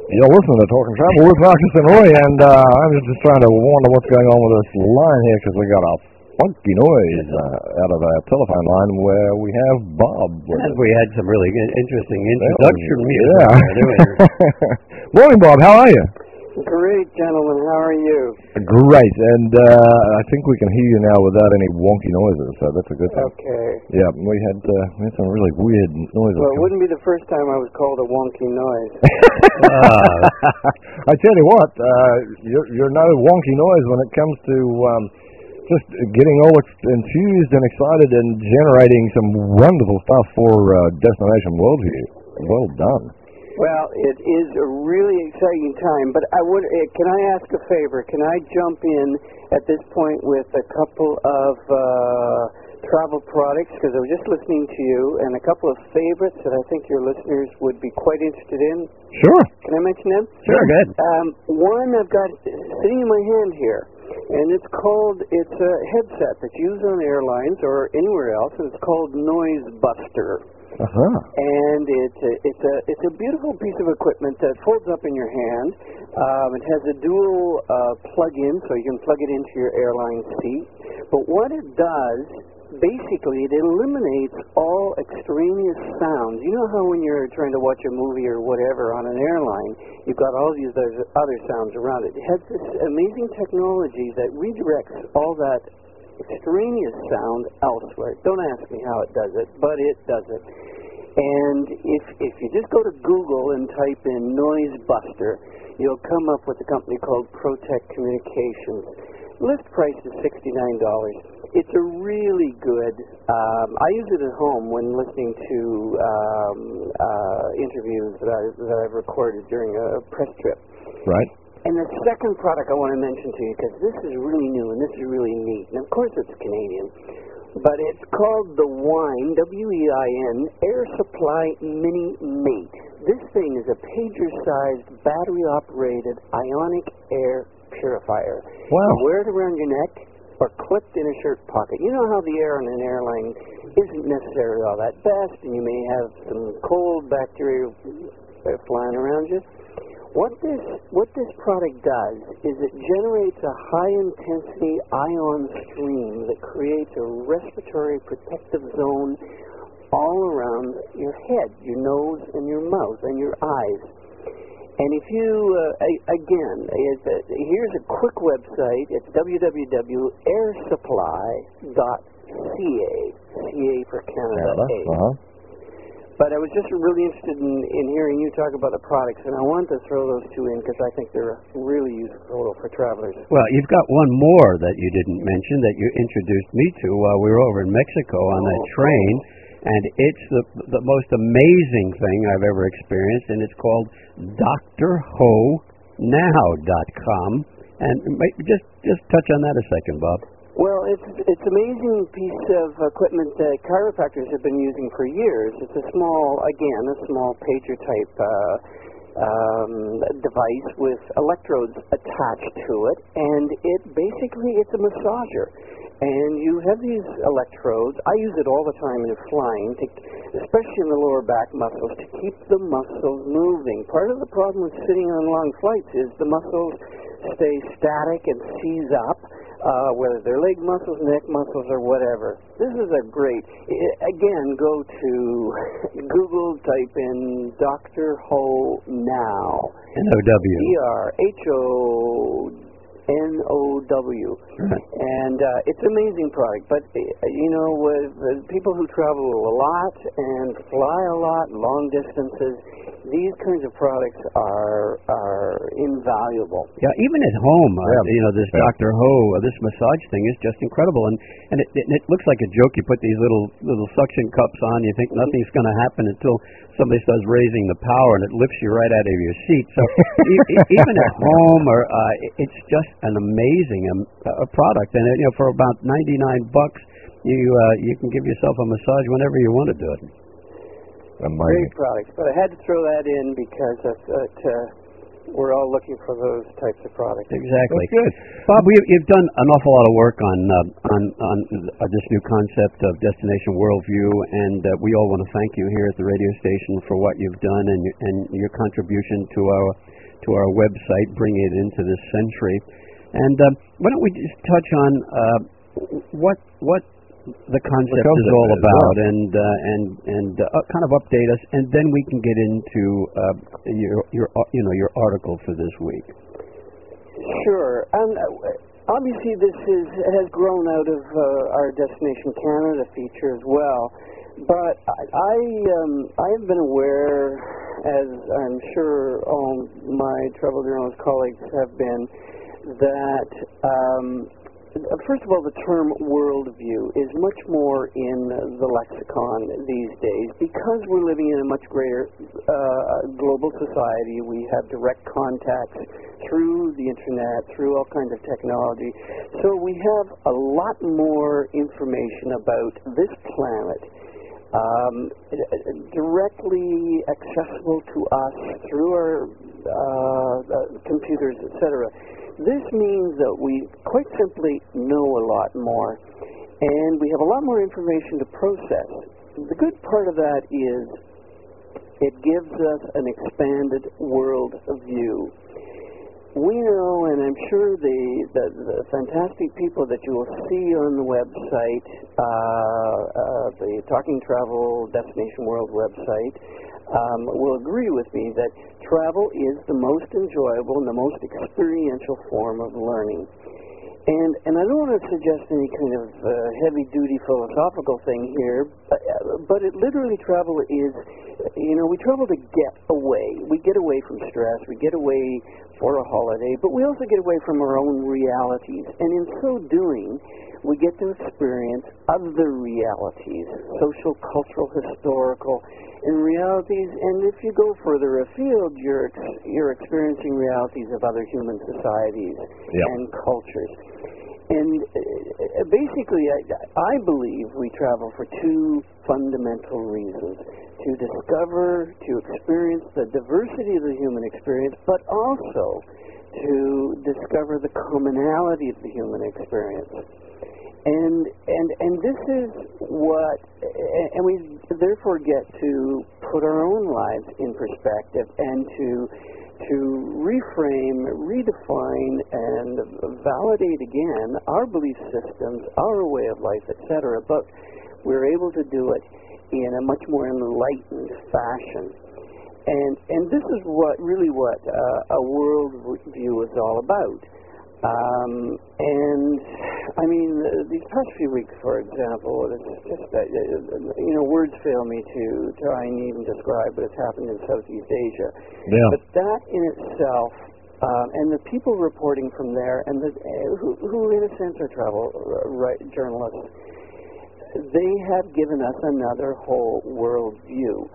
You're listening to Talking Travel with Marcus and Roy, and I'm just trying to wonder what's going on with this line here, because we got a funky noise out of our telephone line where we have Bob. We had some really interesting introduction music. Yeah. Morning, Bob. How are you? Great, gentlemen. How are you? Great, and I think we can hear you now without any wonky noises, so that's a good thing. Okay. Yeah, we had some really weird noises. Well, it wouldn't be the first time I was called a wonky noise. I tell you what, you're no wonky noise when it comes to just getting all enthused and excited and generating some wonderful stuff for Destination Worldview. Well done. Well, it is a really exciting time, but can I ask a favor? Can I jump in at this point with a couple of travel products, because I was just listening to you, and a couple of favorites that I think your listeners would be quite interested in? Sure. Can I mention them? Sure, good. One I've got sitting in my hand here, and it's a headset that's used on airlines or anywhere else, and it's called Noise Buster. Uh-huh. And it's a beautiful piece of equipment that folds up in your hand. It has a dual plug-in, so you can plug it into your airline seat. But what it does, basically, it eliminates all extraneous sounds. You know how when you're trying to watch a movie or whatever on an airline, you've got all these other sounds around it. It has this amazing technology that redirects all that extraneous sound elsewhere. Don't ask me how it does it, but it does it. And if you just go to Google and type in Noise Buster, you'll come up with a company called Protect Communications. List price is $69. It's a really good, I use it at home when listening to interviews that I've recorded during a press trip. Right. And the second product I want to mention to you, because this is really new and this is really neat, and of course it's Canadian, but it's called the WEIN, W-E-I-N, Air Supply Mini Mate. This thing is a pager-sized, battery-operated ionic air purifier. Wow. You wear it around your neck or clipped in a shirt pocket. You know how the air on an airline isn't necessarily all that best, and you may have some cold bacteria flying around you. What this product does is it generates a high-intensity ion stream that creates a respiratory protective zone all around your head, your nose, and your mouth, and your eyes. And if you, here's a quick website. It's www.airsupply.ca, CA for Canada, A. But I was just really interested in hearing you talk about the products, and I wanted to throw those two in because I think they're really useful for travelers. Well, you've got one more that you didn't mention that you introduced me to while we were over in Mexico on that train, and it's the most amazing thing I've ever experienced, and it's called DrHoNow.com. And just touch on that a second, Bob. Well, it's an amazing piece of equipment that chiropractors have been using for years. It's a small pager-type device with electrodes attached to it, and it's a massager. And you have these electrodes. I use it all the time in flying, especially in the lower back muscles, to keep the muscles moving. Part of the problem with sitting on long flights is the muscles stay static and seize up. Whether they're leg muscles, neck muscles, or whatever. This is a great... Again, go to Google, type in Dr. Ho Now. N-O-W. D-R-H-O-N-O-W. And it's an amazing product. But, with people who travel a lot and fly a lot, long distances, these kinds of products are invaluable. Yeah, even at home, this Dr. Ho, this massage thing is just incredible, and it looks like a joke. You put these little suction cups on, you think nothing's going to happen until somebody starts raising the power, and it lifts you right out of your seat. So even at home, it's just an amazing product, and for about $99, you can give yourself a massage whenever you want to do it. Great products, but I had to throw that in because we're all looking for those types of products. Exactly. That's good. Bob, you've done an awful lot of work on this new concept of Destination Worldview, and we all want to thank you here at the radio station for what you've done and your contribution to to our website, Bring It Into This Century. And why don't we just touch on what the concept is all about, and kind of update us, and then we can get into your article for this week. Sure. Obviously, this has grown out of our Destination Canada feature as well. But I have been aware, as I'm sure all my travel journalist colleagues have been, that first of all, the term worldview is much more in the lexicon these days because we're living in a much greater global society. We have direct contacts through the internet, through all kinds of technology. So we have a lot more information about this planet directly accessible to us through our computers, etc. This means that we quite simply know a lot more, and we have a lot more information to process. The good part of that is it gives us an expanded world view. We know, and I'm sure the fantastic people that you will see on the website, the Talking Travel Destination World website, will agree with me that travel is the most enjoyable and the most experiential form of learning. And I don't want to suggest any kind of heavy-duty philosophical thing here, but it literally travel is, we travel to get away. We get away from stress. We get away for a holiday, but we also get away from our own realities. And in so doing, we get to experience other realities, social, cultural, historical, and realities. And if you go further afield, you're experiencing realities of other human societies and cultures. And basically, I believe we travel for two fundamental reasons: to discover, to experience the diversity of the human experience, but also to discover the commonality of the human experience. And this is what, and we therefore get to put our own lives in perspective and to reframe, redefine, and validate again our belief systems, our way of life, etc. But we're able to do it in a much more enlightened fashion. And this is what a world view is all about. And I mean, these past few weeks, for example, it's just words fail me to try and even describe what has happened in Southeast Asia. Yeah. But that in itself, and the people reporting from there, and who in a sense are travel journalists, they have given us another whole world view.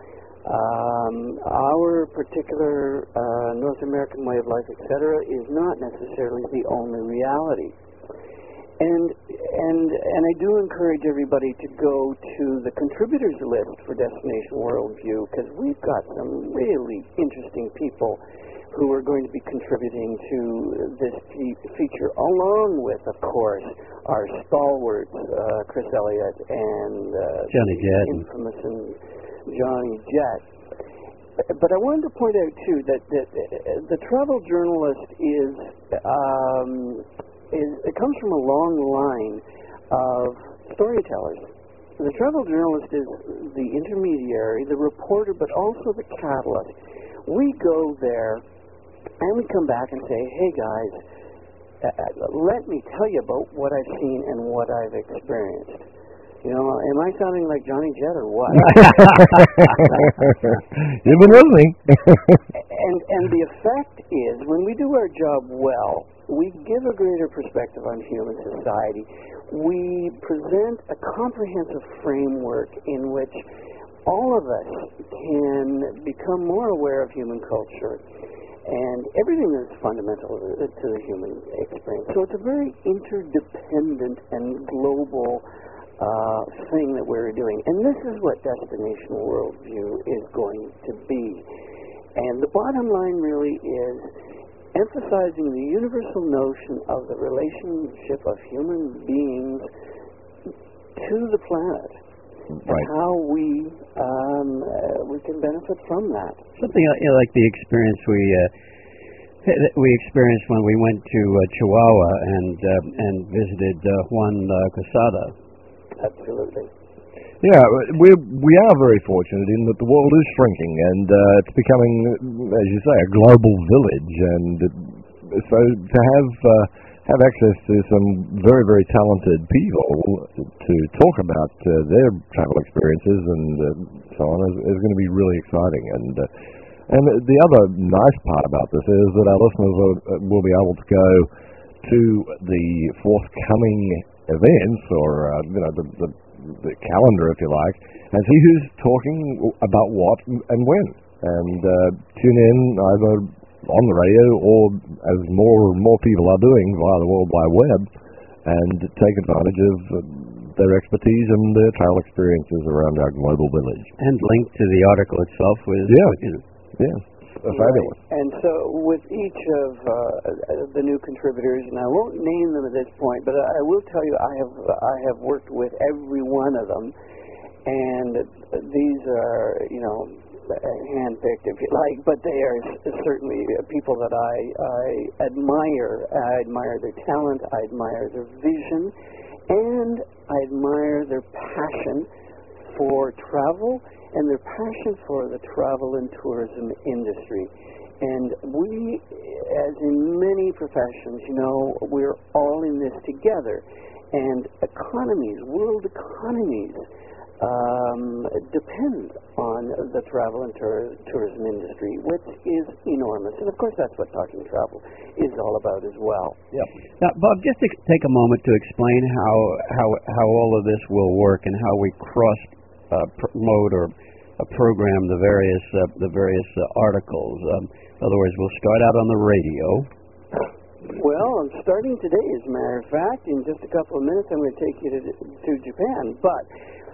Our particular North American way of life, etc., is not necessarily the only reality. And I do encourage everybody to go to the contributors list for Destination Worldview, because we've got some really interesting people who are going to be contributing to this feature, along with, of course, our stalwarts, Chris Elliott and Johnny Jett, infamous and Johnny Jett. But I wanted to point out too that the travel journalist it comes from a long line of storytellers. The travel journalist is the intermediary, the reporter, but also the catalyst. We go there and we come back and say, hey guys, let me tell you about what I've seen and what I've experienced. Am I sounding like Johnny Jett or what? You've been listening. and the effect is, when we do our job well, we give a greater perspective on human society. We present a comprehensive framework in which all of us can become more aware of human culture and everything that's fundamental to the human experience. So it's a very interdependent and global thing that we're doing. And this is what Destination Worldview is going to be. And the bottom line really is emphasizing the universal notion of the relationship of human beings to the planet. Right. And how we can benefit from that. Something like the experience we experienced when we went to Chihuahua and visited Juan Quesada. Absolutely. Yeah, we are very fortunate in that the world is shrinking, and it's becoming, as you say, a global village. And so to have access to some very, very talented people to talk about their travel experiences and so on is going to be really exciting. And the other nice part about this is that our listeners will be able to go to the forthcoming events, or the calendar, if you like, and see who's talking about what and when, and tune in either on the radio or, as more people are doing, via the World Wide Web, and take advantage of their expertise and their travel experiences around our global village. And link to the article itself with... Fabulous. And so with each of the new contributors, and I won't name them at this point, but I will tell you I have worked with every one of them, and these are, handpicked, if you like, but they are certainly people that I admire. I admire their talent, I admire their vision, and I admire their passion for travel and their passion for the travel and tourism industry. And we, as in many professions, we're all in this together. And world economies, depend on the travel and tourism industry, which is enormous. And of course, that's what Talking Travel is all about as well. Yep. Now, Bob, just to take a moment to explain how all of this will work and how we promote or program the various articles. In other words, we'll start out on the radio. Well, I'm starting today, as a matter of fact. In just a couple of minutes, I'm going to take you to Japan. But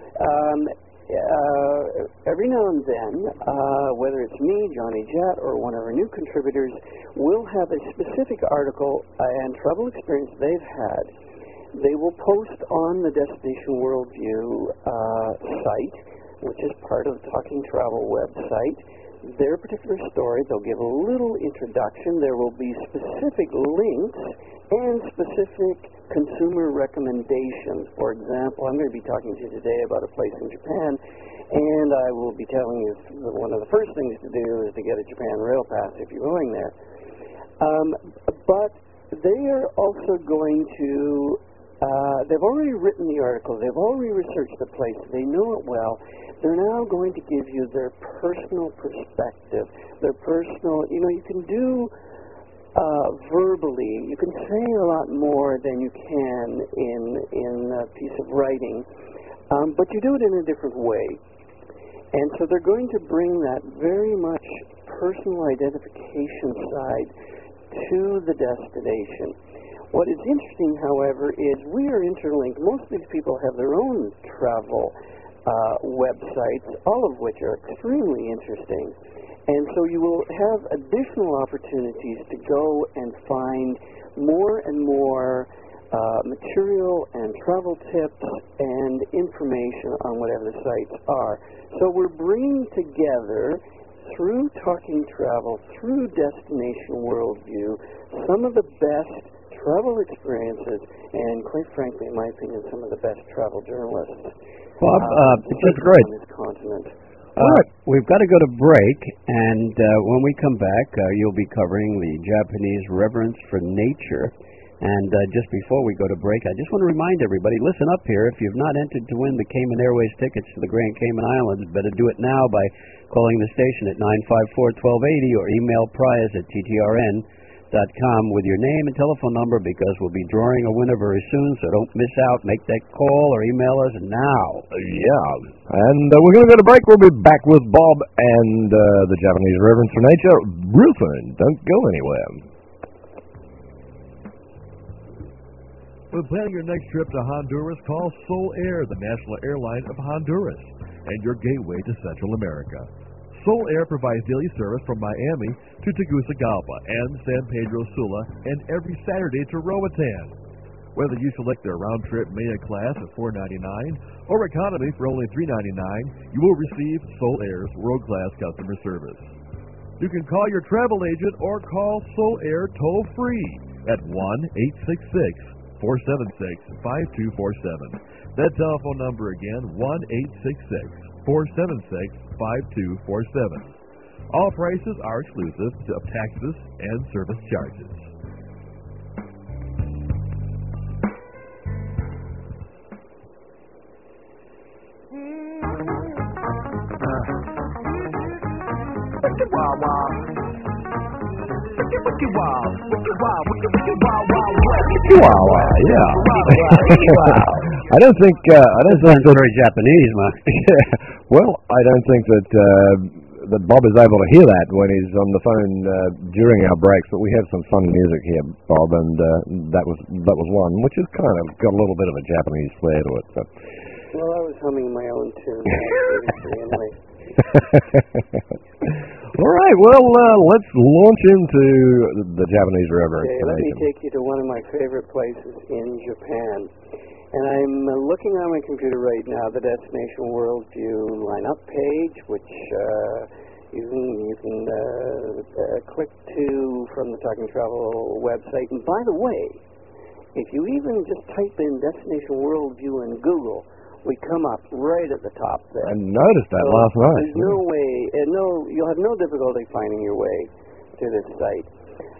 every now and then, whether it's me, Johnny Jett, or one of our new contributors, we'll have a specific article and travel experience they've had. They will post on the Destination Worldview site, which is part of the Talking Travel website, their particular story. They'll give a little introduction. There will be specific links and specific consumer recommendations. For example, I'm going to be talking to you today about a place in Japan, and I will be telling you one of the first things to do is to get a Japan Rail Pass if you're going there. But they are also going to, they've already written the article, they've already researched the place, they know it well. They're now going to give you their personal perspective, their personal, you can do verbally, you can say a lot more than you can in a piece of writing, but you do it in a different way. And so they're going to bring that very much personal identification side to the destination. What is interesting, however, is we are interlinked. Most of these people have their own travel websites, all of which are extremely interesting. And so you will have additional opportunities to go and find more and more material and travel tips and information on whatever the sites are. So we're bringing together, through Talking Travel, through Destination Worldview, some of the best travel experiences and, quite frankly, in my opinion, some of the best travel journalists. Bob, it's great. On this continent. We've got to go to break, and when we come back, you'll be covering the Japanese reverence for nature. And just before we go to break, I just want to remind everybody, listen up here. If you've not entered to win the Cayman Airways tickets to the Grand Cayman Islands, better do it now by calling the station at 954-1280 or email prize@ttrn.com with your name and telephone number, because we'll be drawing a winner very soon, so don't miss out. Make that call or email us now. And we're going to go to break. We'll be back with Bob and the Japanese reverence for nature real soon. Don't go anywhere. When planning your next trip to Honduras, call Sol Air, the national airline of Honduras, and your gateway to Central America. Sol Air provides daily service from Miami to Tegucigalpa and San Pedro Sula, and every Saturday to Roatan. Whether you select their round-trip Maya class at $4.99 or economy for only $3.99, you will receive Sol Air's world-class customer service. You can call your travel agent or call Soul Air toll-free at 1-866-476-5247. That telephone number again, 1-866-476-5247. All prices are exclusive of taxes and service charges. Chihuahua, yeah. I don't think Sounds very Japanese, man. Well, I don't think that Bob is able to hear that when he's on the phone during our breaks. But we have some fun music here, Bob, and that was one which has kind of got a little bit of a Japanese flair to it. So. Well, I was humming my own tune. Anyway. All right, well, let's launch into the Japanese reverence. Okay, let me take you to one of my favorite places in Japan. And I'm looking on my computer right now, the Destination Worldview lineup page, which you can click to from the Talking Travel website. And by the way, if you even just type in Destination Worldview in Google, we come up right at the top there. I noticed that last night. There's no way, you'll have no difficulty finding your way to this site.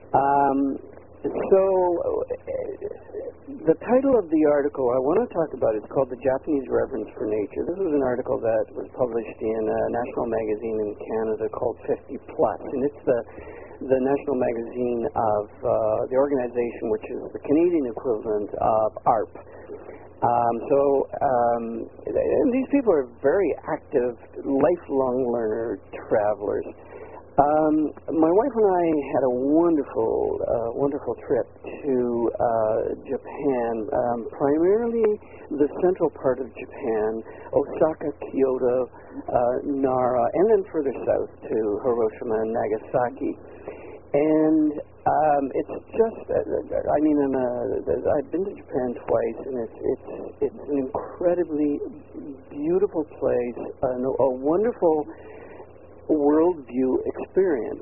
So, the title of the article I want to talk about is called The Japanese Reverence for Nature. This was an article that was published in a national magazine in Canada called 50 Plus, and it's the national magazine of the organization which is the Canadian equivalent of ARP. And these people are very active, lifelong learner travelers. My wife and I had a wonderful trip to Japan, primarily the central part of Japan, Osaka, Kyoto, Nara, and then further south to Hiroshima and Nagasaki. And it's just, I've been to Japan twice, and it's an incredibly beautiful place, a wonderful worldview experience.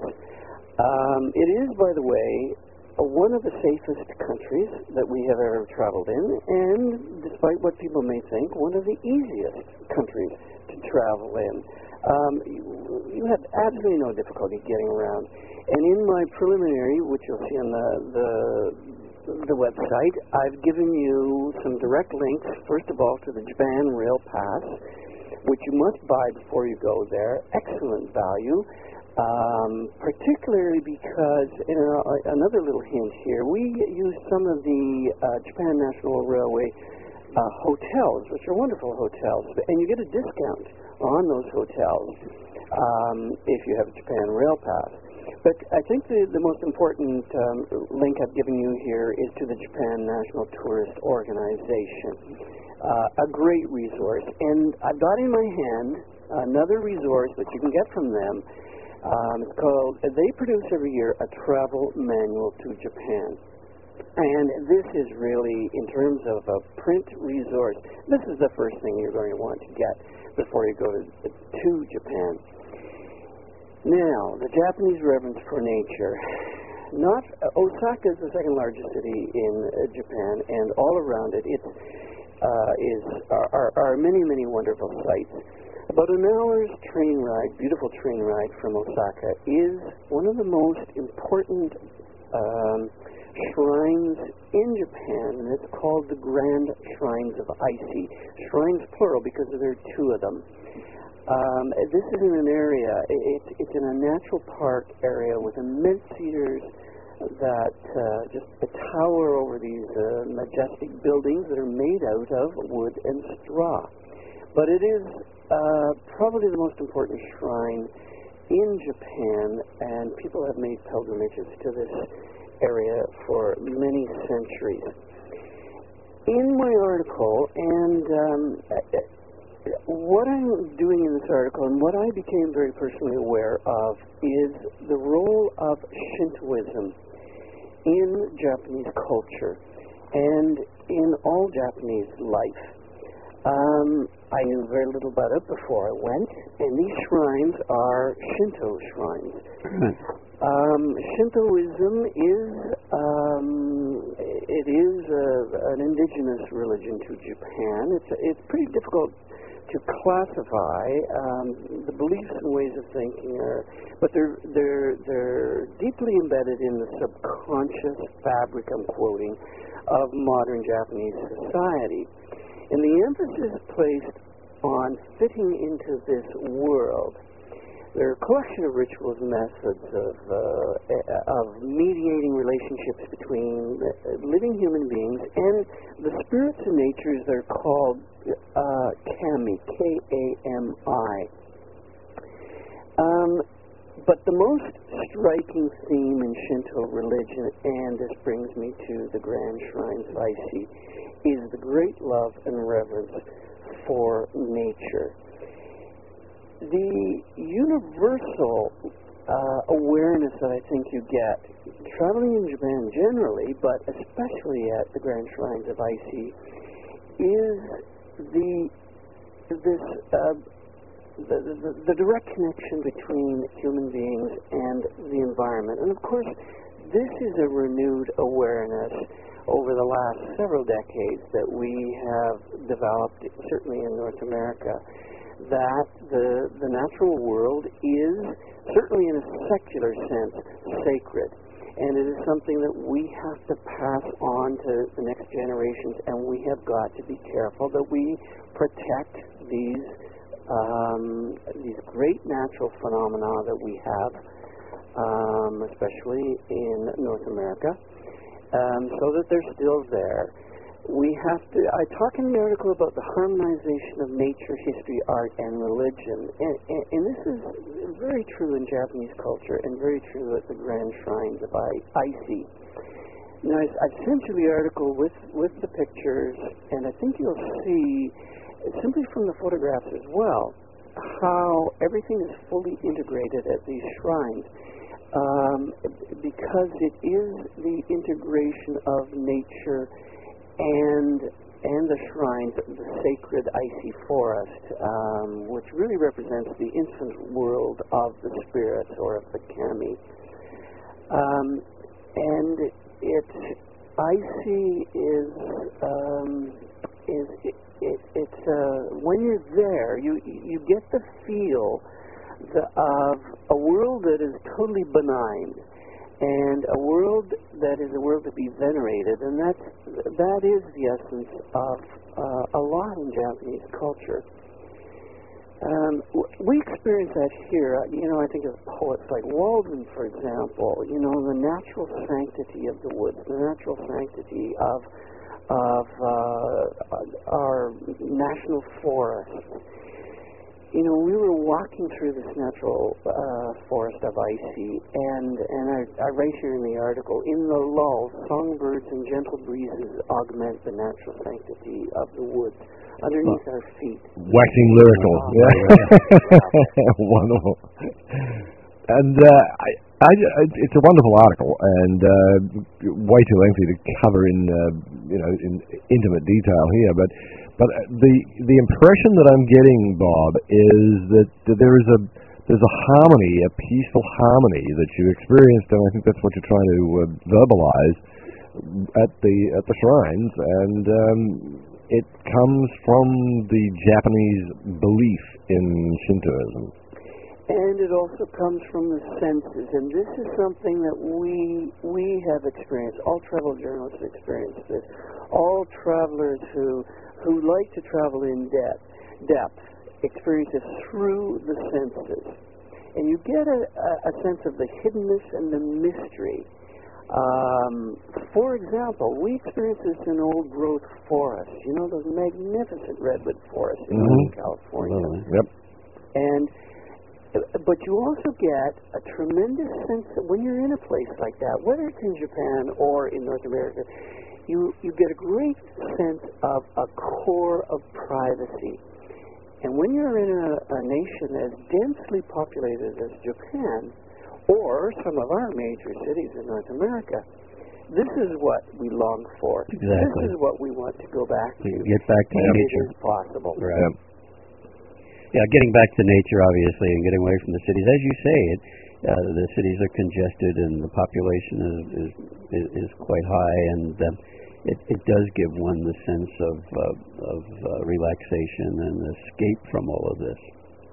It is, by the way, one of the safest countries that we have ever traveled in, and despite what people may think, one of the easiest countries to travel in. You have absolutely no difficulty getting around. And in my preliminary, which you'll see on the website, I've given you some direct links, first of all, to the Japan Rail Pass, which you must buy before you go there. Excellent value, particularly because, another little hint here, we use some of the Japan National Railway hotels, which are wonderful hotels, and you get a discount on those hotels if you have a Japan Rail Pass. But I think the most important link I've given you here is to the Japan National Tourist Organization. A great resource. And I've got in my hand another resource that you can get from them. It's called, they produce every year a travel manual to Japan. And this is really, in terms of a print resource, this is the first thing you're going to want to get before you go to Japan. Now, the Japanese reverence for nature. Osaka is the second largest city in Japan, and all around it are many, many wonderful sites. About an hour's train ride, beautiful train ride from Osaka, is one of the most important shrines in Japan, and it's called the Grand Shrines of Ise. Shrines plural because there are two of them. This is in an area, it's in a natural park area with immense cedars that just tower over these majestic buildings that are made out of wood and straw. But it is probably the most important shrine in Japan, and people have made pilgrimages to this area for many centuries. In my article, and what I'm doing in this article, and what I became very personally aware of, is the role of Shintoism in Japanese culture and in all Japanese life. I knew very little about it before I went, and these shrines are Shinto shrines. Shintoism is an indigenous religion to Japan. It's pretty difficult to classify. The beliefs and ways of thinking but they're deeply embedded in the subconscious fabric, I'm quoting, of modern Japanese society. And the emphasis is placed on fitting into this world. There are a collection of rituals and methods of mediating relationships between living human beings and the spirits and natures that are called kami, K-A-M-I. But the most striking theme in Shinto religion, and this brings me to the grand shrines I see, is the great love and reverence for nature. The universal awareness that I think you get traveling in Japan generally, but especially at the grand shrines of Ise, is the direct connection between human beings and the environment. And of course, this is a renewed awareness over the last several decades that we have developed, certainly in North America, that the natural world is, certainly in a secular sense, sacred. And it is something that we have to pass on to the next generations, and we have got to be careful that we protect these great natural phenomena that we have, especially in North America, so that they're still there. We have to, I talk in the article about the harmonization of nature, history, art, and religion. And this is very true in Japanese culture and very true at the grand shrines of Ise. Now, I've sent you the article with the pictures, and I think you'll see, simply from the photographs as well, how everything is fully integrated at these shrines. Because it is the integration of nature and the shrines, the sacred Ise forest, which really represents the infinite world of the spirits or of the kami. And Ise is when you're there, you get the feel of a world that is totally benign, and a world that is a world to be venerated, and that is the essence of a lot in Japanese culture. We experience that here. I think of poets like Walden, for example. The natural sanctity of the woods, the natural sanctity of our national forests. We were walking through this natural forest of Ise, and I write here in the article, in the lull, songbirds and gentle breezes augment the natural sanctity of the woods underneath our feet. Waxing lyrical. Wonderful. And it's a wonderful article, and way too lengthy to cover in intimate detail here, but the impression that I'm getting, Bob, is that there's a harmony, a peaceful harmony that you experienced, and I think that's what you're trying to verbalize at the shrines, and it comes from the Japanese belief in Shintoism. And it also comes from the senses, and this is something that we have experienced. All travel journalists experience this. All travelers who like to travel in depth experience it through the senses. And you get a sense of the hiddenness and the mystery. For example, we experience this in old-growth forests. Those magnificent redwood forests in California. Yep. But you also get a tremendous sense that when you're in a place like that, whether it's in Japan or in North America, you get a great sense of a core of privacy. And when you're in a nation as densely populated as Japan, or some of our major cities in North America, This is what we long for. Exactly. This is what we want to go back to. Get back to nature. It is possible. Right. Yeah, getting back to nature, obviously, and getting away from the cities. As you say, the cities are congested and the population is quite high, and it does give one the sense of relaxation and escape from all of this.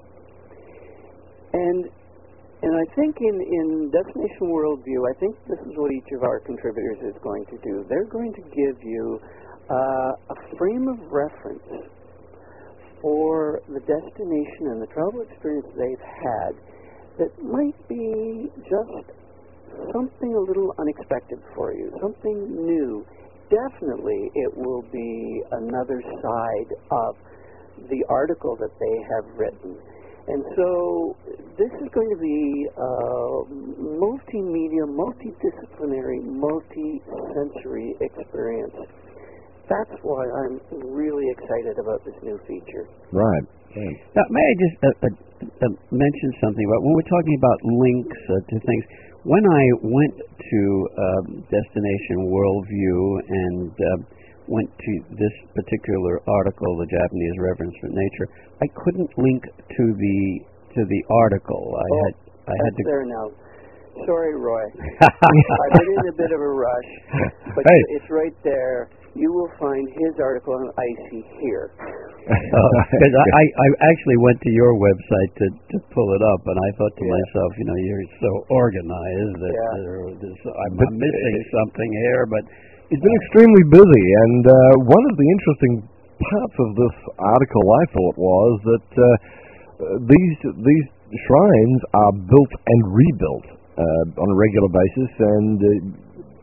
And I think in Destination Worldview, I think this is what each of our contributors is going to do. They're going to give you a frame of reference for the destination and the travel experience they've had that might be just something a little unexpected for you, something new. Definitely it will be another side of the article that they have written. And so this is going to be a multimedia, multidisciplinary, multi-sensory experience. That's why I'm really excited about this new feature. Right. Now, may I just mention something about when we're talking about links to things? When I went to Destination Worldview and went to this particular article, the Japanese Reverence for Nature, I couldn't link to the article. I had to. There now. Sorry, Roy. I've been in a bit of a rush, but it's right there. You will find his article on ICEE here. Because I actually went to your website to pull it up, and I thought to myself, you're so organized that I'm missing something here, but it's been extremely busy. And one of the interesting parts of this article, I thought, was that these shrines are built and rebuilt on a regular basis, and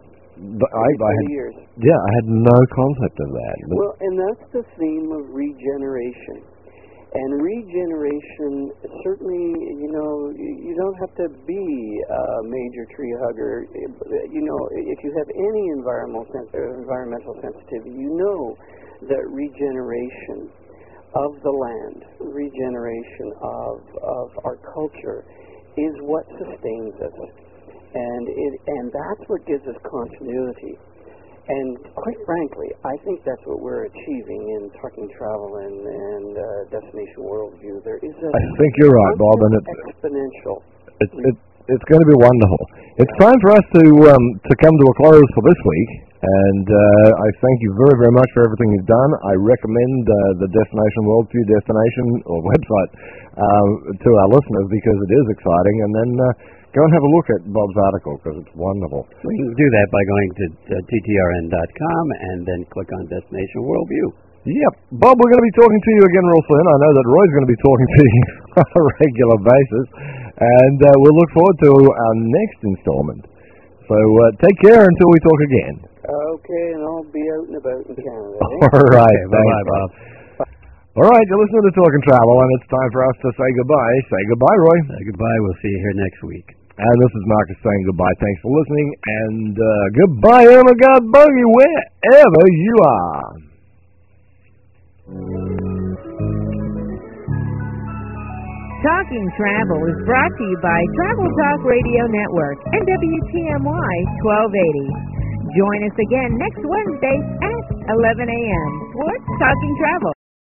I had no concept of that. Well, and that's the theme of regeneration. And regeneration, certainly, you don't have to be a major tree hugger. If you have any environmental sensitivity, you know that regeneration of the land, regeneration of our culture is what sustains us. And that's what gives us continuity. And quite frankly, I think that's what we're achieving in Talking Travel and Destination Worldview. There is I think you're right, Bob, and it's exponential. It's going to be wonderful. It's time for us to come to a close for this week, and I thank you very, very much for everything you've done. I recommend the Destination Worldview website to our listeners because it is exciting, and then go and have a look at Bob's article because it's wonderful. So you can do that by going to ttrn.com and then click on Destination Worldview. Yep. Bob, we're going to be talking to you again real soon. I know that Roy's going to be talking to you on a regular basis, and we'll look forward to our next installment. So take care until we talk again. Okay, and I'll be out and about in Canada. All right. Bye-bye, Bob. All right, you're listening to Talking Travel, and it's time for us to say goodbye. Say goodbye, Roy. Say goodbye. We'll see you here next week. And this is Marcus saying goodbye. Thanks for listening, and goodbye, oh my God, Bogey, wherever you are. Talking Travel is brought to you by Travel Talk Radio Network and WTMY 1280. Join us again next Wednesday at 11 a.m. for Talking Travel.